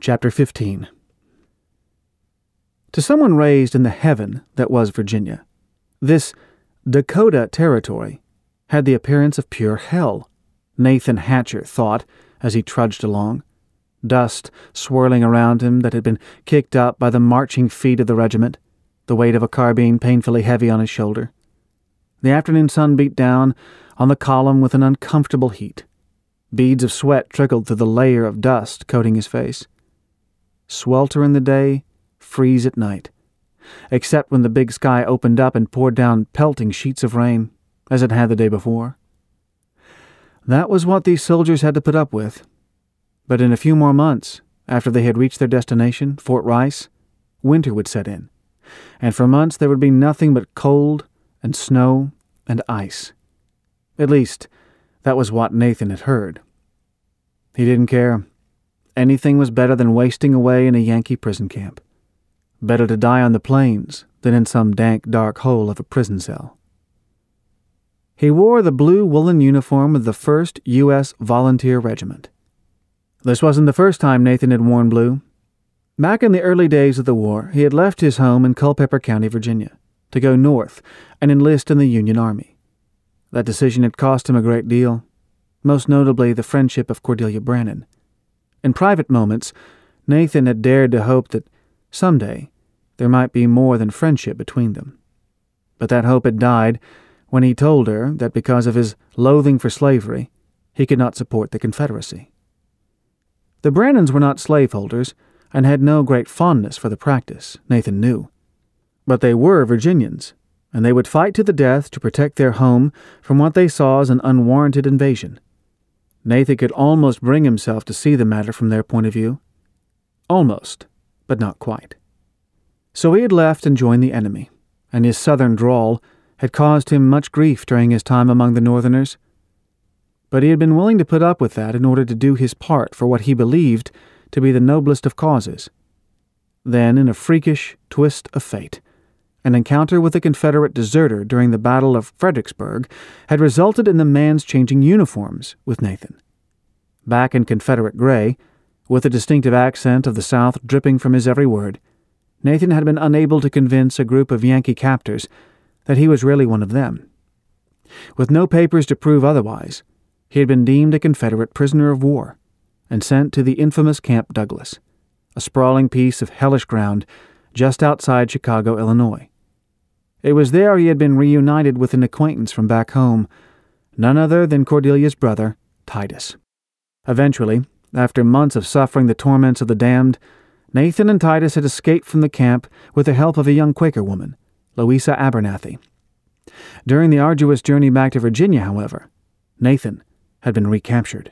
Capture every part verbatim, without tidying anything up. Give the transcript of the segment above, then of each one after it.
Chapter fifteen. To someone raised in the heaven that was Virginia, this Dakota Territory had the appearance of pure hell, Nathan Hatcher thought as he trudged along, dust swirling around him that had been kicked up by the marching feet of the regiment, the weight of a carbine painfully heavy on his shoulder. The afternoon sun beat down on the column with an uncomfortable heat. Beads of sweat trickled through the layer of dust coating his face. Swelter in the day, freeze at night, except when the big sky opened up and poured down pelting sheets of rain, as it had the day before. That was what these soldiers had to put up with. But in a few more months, after they had reached their destination, Fort Rice, winter would set in, and for months there would be nothing but cold and snow and ice. At least, that was what Nathan had heard. He didn't care. Anything was better than wasting away in a Yankee prison camp. Better to die on the plains than in some dank, dark hole of a prison cell. He wore the blue woolen uniform of the first U S Volunteer Regiment. This wasn't the first time Nathan had worn blue. Back in the early days of the war, he had left his home in Culpeper County, Virginia, to go north and enlist in the Union Army. That decision had cost him a great deal, most notably the friendship of Cordelia Brannon. In private moments, Nathan had dared to hope that someday there might be more than friendship between them. But that hope had died when he told her that because of his loathing for slavery, he could not support the Confederacy. The Brannons were not slaveholders and had no great fondness for the practice, Nathan knew. But they were Virginians, and they would fight to the death to protect their home from what they saw as an unwarranted invasion. Nathan could almost bring himself to see the matter from their point of view. Almost, but not quite. So he had left and joined the enemy, and his southern drawl had caused him much grief during his time among the Northerners. But he had been willing to put up with that in order to do his part for what he believed to be the noblest of causes. Then, in a freakish twist of fate, an encounter with a Confederate deserter during the Battle of Fredericksburg had resulted in the man's changing uniforms with Nathan. Back in Confederate gray, with the distinctive accent of the South dripping from his every word, Nathan had been unable to convince a group of Yankee captors that he was really one of them. With no papers to prove otherwise, he had been deemed a Confederate prisoner of war and sent to the infamous Camp Douglas, a sprawling piece of hellish ground just outside Chicago, Illinois. It was there he had been reunited with an acquaintance from back home, none other than Cordelia's brother, Titus. Eventually, after months of suffering the torments of the damned, Nathan and Titus had escaped from the camp with the help of a young Quaker woman, Louisa Abernathy. During the arduous journey back to Virginia, however, Nathan had been recaptured.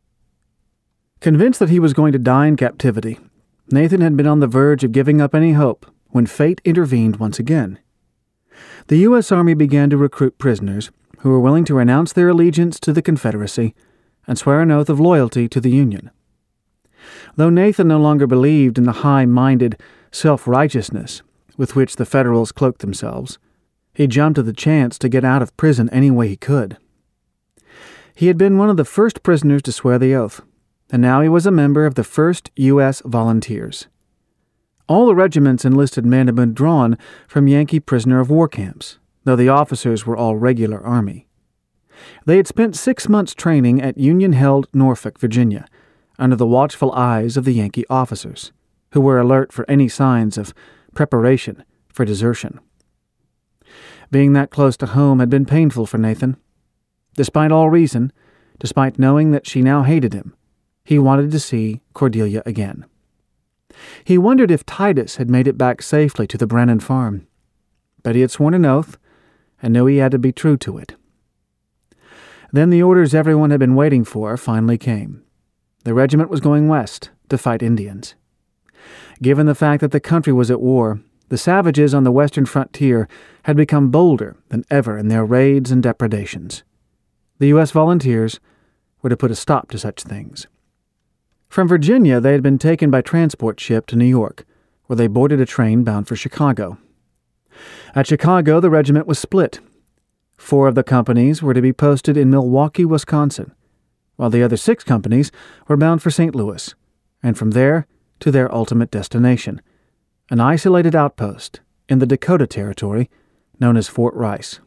Convinced that he was going to die in captivity, Nathan had been on the verge of giving up any hope when fate intervened once again. The U S Army began to recruit prisoners who were willing to renounce their allegiance to the Confederacy and swear an oath of loyalty to the Union. Though Nathan no longer believed in the high-minded self-righteousness with which the Federals cloaked themselves, he jumped at the chance to get out of prison any way he could. He had been one of the first prisoners to swear the oath, and now he was a member of the first U S Volunteers. All the regiment's enlisted men had been drawn from Yankee prisoner-of-war camps, though the officers were all regular Army. They had spent six months training at Union-held Norfolk, Virginia, under the watchful eyes of the Yankee officers, who were alert for any signs of preparation for desertion. Being that close to home had been painful for Nathan. Despite all reason, despite knowing that she now hated him, he wanted to see Cordelia again. He wondered if Titus had made it back safely to the Brannon farm, but he had sworn an oath and knew he had to be true to it. Then the orders everyone had been waiting for finally came. The regiment was going west to fight Indians. Given the fact that the country was at war, the savages on the western frontier had become bolder than ever in their raids and depredations. The U S Volunteers were to put a stop to such things. From Virginia, they had been taken by transport ship to New York, where they boarded a train bound for Chicago. At Chicago, the regiment was split. Four of the companies were to be posted in Milwaukee, Wisconsin, while the other six companies were bound for Saint Louis, and from there to their ultimate destination, an isolated outpost in the Dakota Territory known as Fort Rice.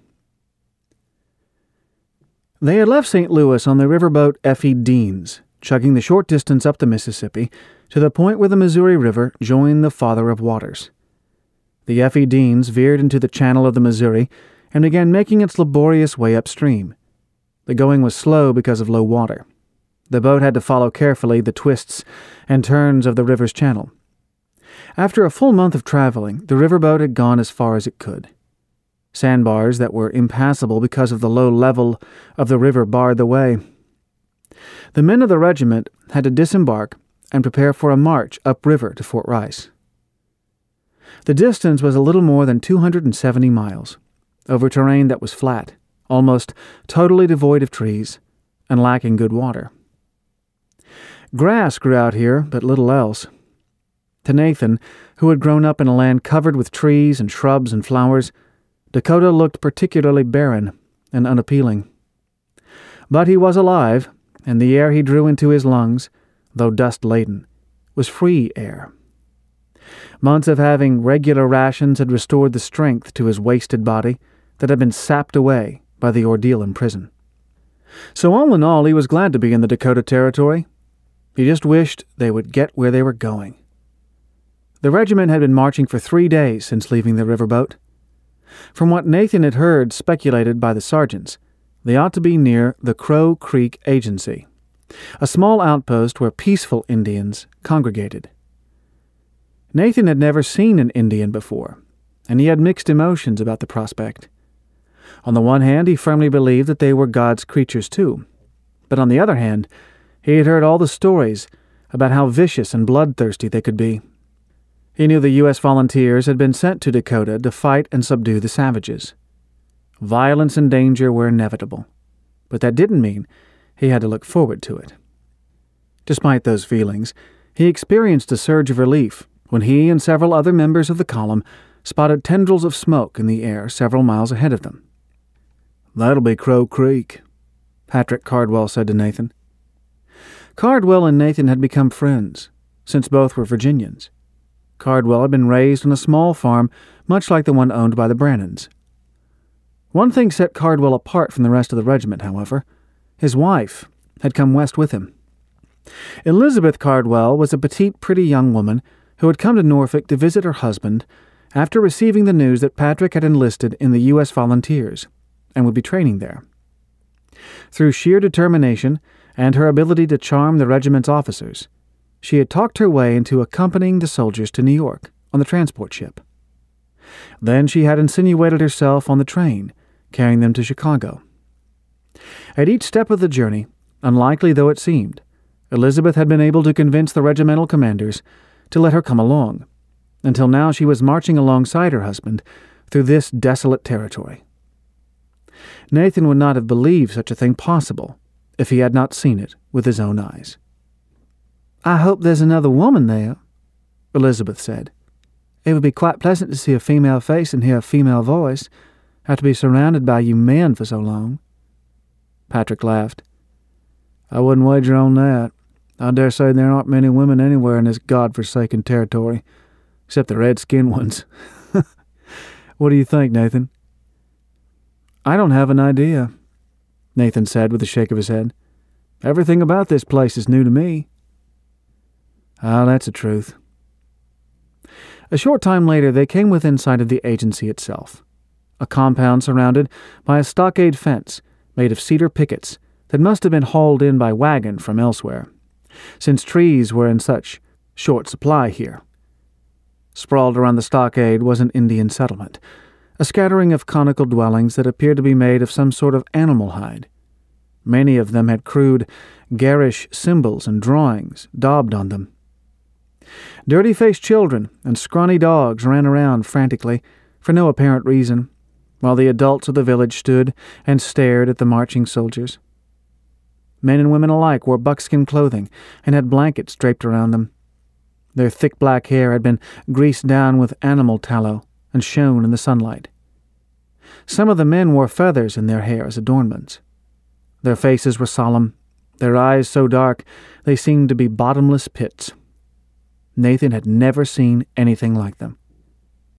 They had left Saint Louis on the riverboat Effie Deans, chugging the short distance up the Mississippi to the point where the Missouri River joined the Father of Waters. The Effie Deans veered into the channel of the Missouri and began making its laborious way upstream. The going was slow because of low water. The boat had to follow carefully the twists and turns of the river's channel. After a full month of traveling, the riverboat had gone as far as it could. Sandbars that were impassable because of the low level of the river barred the way. The men of the regiment had to disembark and prepare for a march upriver to Fort Rice. The distance was a little more than two hundred seventy miles, over terrain that was flat, almost totally devoid of trees, and lacking good water. Grass grew out here, but little else. To Nathan, who had grown up in a land covered with trees and shrubs and flowers, Dakota looked particularly barren and unappealing. But he was alive, and the air he drew into his lungs, though dust-laden, was free air. Months of having regular rations had restored the strength to his wasted body that had been sapped away by the ordeal in prison. So all in all, he was glad to be in the Dakota Territory. He just wished they would get where they were going. The regiment had been marching for three days since leaving the riverboat. From what Nathan had heard speculated by the sergeants, they ought to be near the Crow Creek Agency, a small outpost where peaceful Indians congregated. Nathan had never seen an Indian before, and he had mixed emotions about the prospect. On the one hand, he firmly believed that they were God's creatures too, but on the other hand, he had heard all the stories about how vicious and bloodthirsty they could be. He knew the U S volunteers had been sent to Dakota to fight and subdue the savages. Violence and danger were inevitable, but that didn't mean he had to look forward to it. Despite those feelings, he experienced a surge of relief when he and several other members of the column spotted tendrils of smoke in the air several miles ahead of them. "That'll be Crow Creek," Patrick Cardwell said to Nathan. Cardwell and Nathan had become friends, since both were Virginians. Cardwell had been raised on a small farm much like the one owned by the Brannons. One thing set Cardwell apart from the rest of the regiment, however. His wife had come west with him. Elizabeth Cardwell was a petite, pretty young woman who had come to Norfolk to visit her husband after receiving the news that Patrick had enlisted in the U S Volunteers and would be training there. Through sheer determination and her ability to charm the regiment's officers, she had talked her way into accompanying the soldiers to New York on the transport ship. Then she had insinuated herself on the train, carrying them to Chicago. At each step of the journey, unlikely though it seemed, Elizabeth had been able to convince the regimental commanders to let her come along, until now she was marching alongside her husband through this desolate territory. Nathan would not have believed such a thing possible if he had not seen it with his own eyes. "I hope there's another woman there," Elizabeth said. "It would be quite pleasant to see a female face and hear a female voice, after being surrounded by you men for so long." Patrick laughed. "I wouldn't wager on that. I dare say there aren't many women anywhere in this God-forsaken territory, except the red-skinned ones." "What do you think, Nathan?" "I don't have an idea," Nathan said with a shake of his head. "Everything about this place is new to me." "Ah, that's the truth." A short time later they came within sight of the agency itself, a compound surrounded by a stockade fence made of cedar pickets that must have been hauled in by wagon from elsewhere, since trees were in such short supply here. Sprawled around the stockade was an Indian settlement, a scattering of conical dwellings that appeared to be made of some sort of animal hide. Many of them had crude, garish symbols and drawings daubed on them. Dirty-faced children and scrawny dogs ran around frantically, for no apparent reason, while the adults of the village stood and stared at the marching soldiers. Men and women alike wore buckskin clothing and had blankets draped around them. Their thick black hair had been greased down with animal tallow and shone in the sunlight. Some of the men wore feathers in their hair as adornments. Their faces were solemn, their eyes so dark they seemed to be bottomless pits. Nathan had never seen anything like them.